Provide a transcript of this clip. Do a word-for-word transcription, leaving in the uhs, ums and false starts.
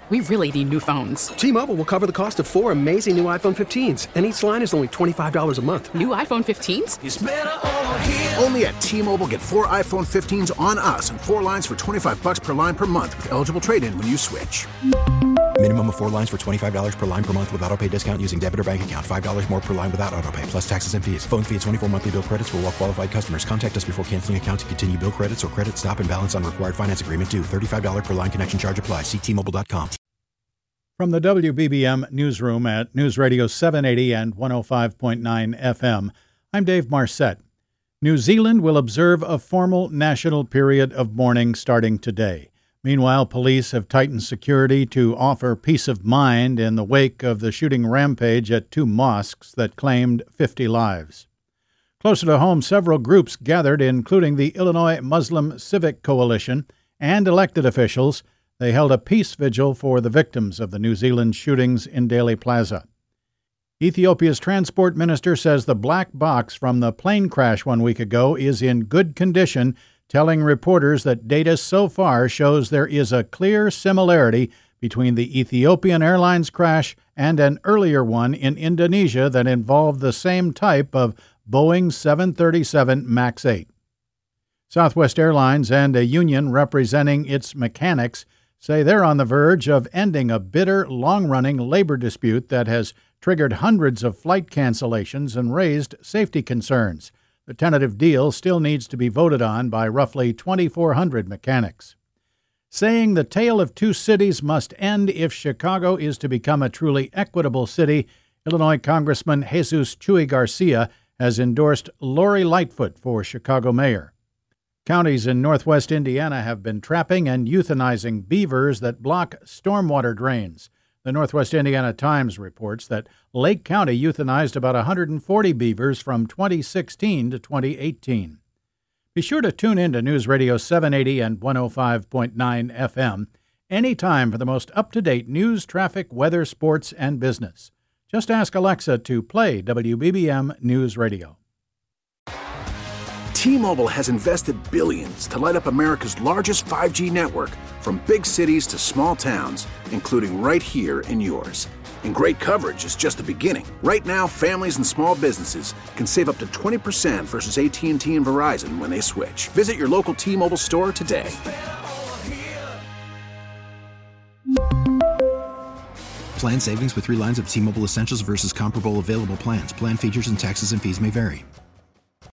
We really need new phones. T-Mobile will cover the cost of four amazing new iPhone fifteens, and each line is only twenty-five dollars a month. New iPhone fifteens? It's better over here. Only at T-Mobile, get four iPhone fifteens on us and four lines for twenty-five dollars per line per month with eligible trade-in when you switch. Minimum of four lines for twenty-five dollars per line per month with autopay discount using debit or bank account. five dollars more per line without autopay, plus taxes and fees. Phone fee at twenty-four monthly bill credits for well-qualified customers. Contact us before canceling account to continue bill credits or credit stop and balance on required finance agreement due. thirty-five dollars per line connection charge applies. See T Mobile dot com. From the W B B M newsroom at News Radio seven eighty and one oh five point nine F M, I'm Dave Marcette. New Zealand will observe a formal national period of mourning starting today. Meanwhile, police have tightened security to offer peace of mind in the wake of the shooting rampage at two mosques that claimed fifty lives. Closer to home, several groups gathered, including the Illinois Muslim Civic Coalition and elected officials. They held a peace vigil for the victims of the New Zealand shootings in Daley Plaza. Ethiopia's transport minister says the black box from the plane crash one week ago is in good condition, telling reporters that data so far shows there is a clear similarity between the Ethiopian Airlines crash and an earlier one in Indonesia that involved the same type of Boeing seven thirty-seven MAX eight. Southwest Airlines and a union representing its mechanics say they're on the verge of ending a bitter, long-running labor dispute that has triggered hundreds of flight cancellations and raised safety concerns. The tentative deal still needs to be voted on by roughly twenty-four hundred mechanics. Saying the tale of two cities must end if Chicago is to become a truly equitable city, Illinois Congressman Jesus Chuy Garcia has endorsed Lori Lightfoot for Chicago mayor. Counties in northwest Indiana have been trapping and euthanizing beavers that block stormwater drains. The Northwest Indiana Times reports that Lake County euthanized about one hundred forty beavers from twenty sixteen to twenty eighteen. Be sure to tune in to News Radio seven eighty and one oh five point nine F M anytime for the most up-to-date news, traffic, weather, sports, and business. Just ask Alexa to play W B B M News Radio. T-Mobile has invested billions to light up America's largest five G network, from big cities to small towns, including right here in yours. And great coverage is just the beginning. Right now, families and small businesses can save up to twenty percent versus A T and T and Verizon when they switch. Visit your local T-Mobile store today. Plan savings with three lines of T-Mobile Essentials versus comparable available plans. Plan features and taxes and fees may vary.